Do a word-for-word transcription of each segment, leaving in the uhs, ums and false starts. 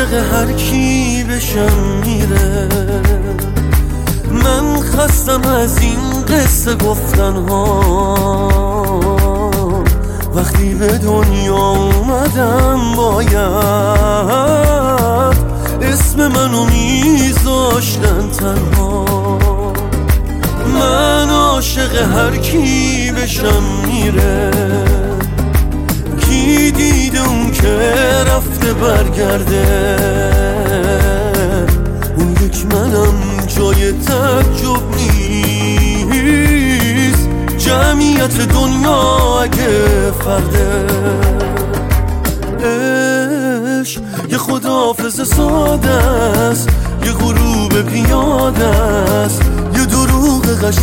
عاشق هر کی بشم میره. من خستم از این قصه گفتن ها، وقتی به دنیا اومدم باید اسم منو میذاشتن تنها. من عاشق هر کی بشم میره، کی دیده اون که رفته برگرده. اون یک منم جای تعجب نیست، جمعیت دنیا اگه فرده. عشق یه خداحافظ ساده است، یه غروب پیاده است، یه دروغ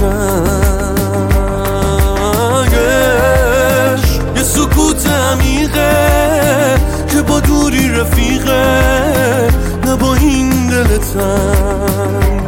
قشنگش، یه سکوت عمیقه که با دوری رفیقه، نه با این دل تنگ.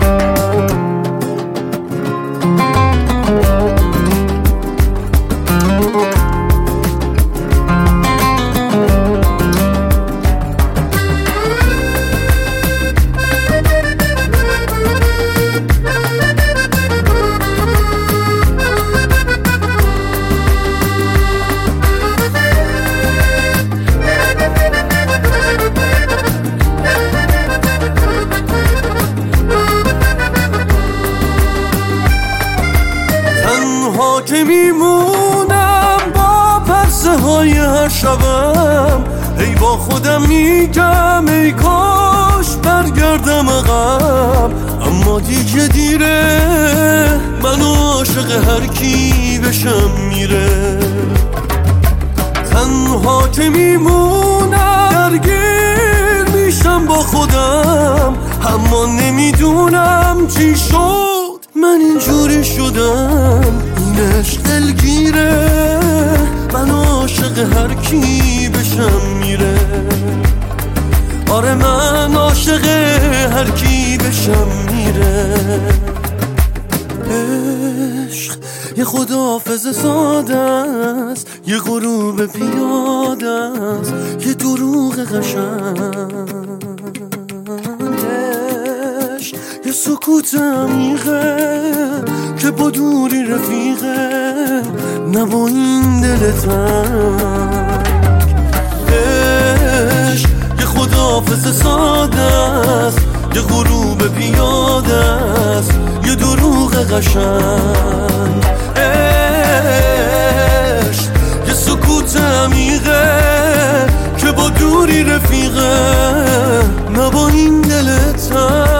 که میمونم با پرسه های هر شبم، ای با خودم میگم ای کاش برگردم عقب. اما دیگه دیره، من عاشق هر کی بشم میره. تنها که میمونم درگیر میشم با خودم، اما نمیدونم چی شد من اینجوری شدم. این عشق دلگیره، من عاشق هر کی بشم میره. آره من عاشق هر کی بشم میره. عشق یه خداحافظ ساده است، یه غروب پیاده است، یه دروغ قشنگش، یه سکوت عمیقه که با دوری رفیقه، نه با این دل تنگ. عشق یه خداحافظ ساده است، یه غروب پیاده است، یه دروغ قشنگ. عشق یه سکوت عمیقه که با دوری رفیقه، نه با این دل تنگ.